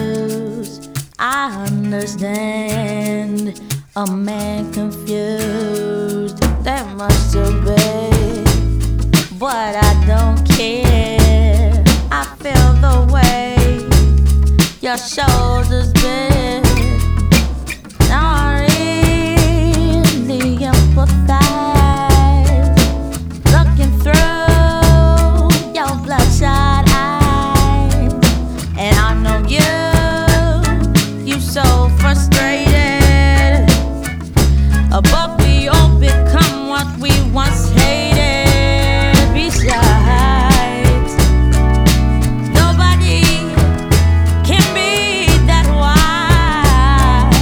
confused. I understand a man confused. That must have been, but I don't care. I feel the way your shoulders bend. I really empathize, looking through your bloodshot eyes, and I know you so frustrated. But we all become what we once hated. Besides, nobody can be that wise.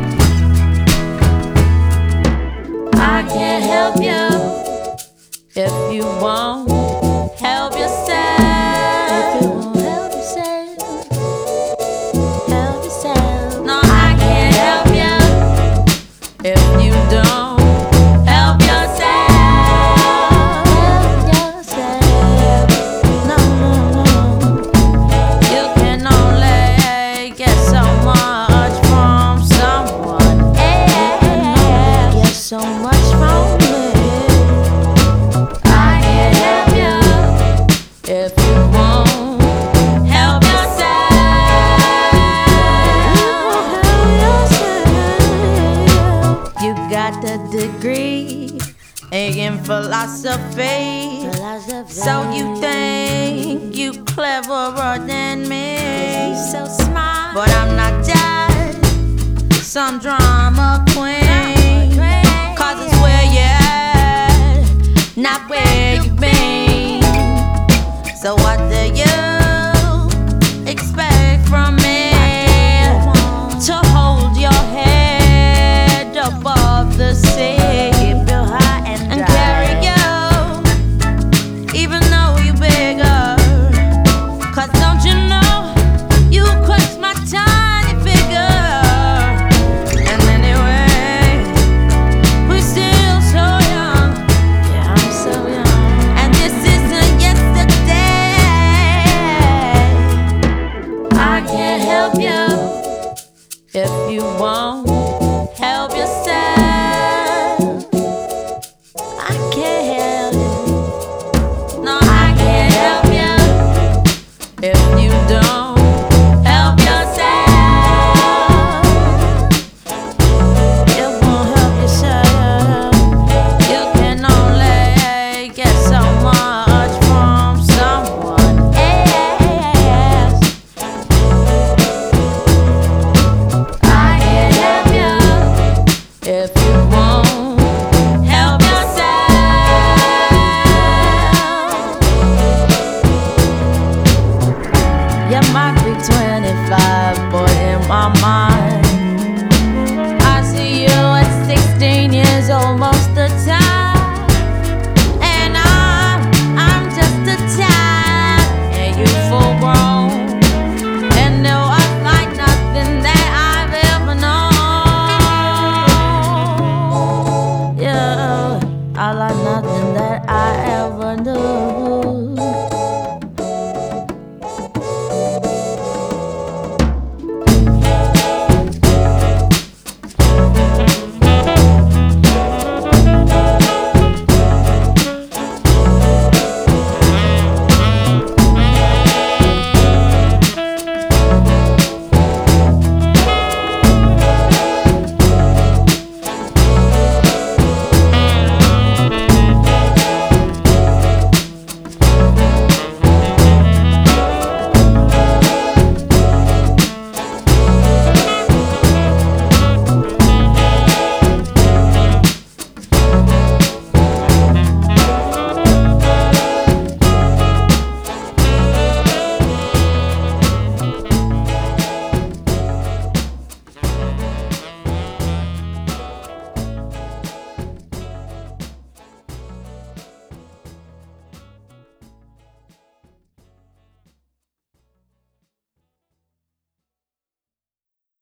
I can't help you if you won't help yourself. If you won't help yourself, help yourself. No, I can't help you if you don't help yourself. Help yourself. No, no, no. You can only get so much from someone. You can only get so much from me. I can't help you if you won't help yourself. You got the degree in philosophy, so you think you cleverer than me. So smart, but I'm not just some drama queen. 'Cause it's where you're at, not where you've been. So what do you expect from me? To hold your head above the sea, keep your heart and carry you, even though you're bigger. 'Cause don't you know you crush my tiny figure? And anyway, we're still so young. Yeah, I'm so young. And this isn't yesterday. I can't help you if you won't help yourself. I can't help you. No, I can't help you if you don't help yourself. You won't help yourself. You can only get so much from someone else. I can't help you if you won't help yourself. You might be 25, but in my mind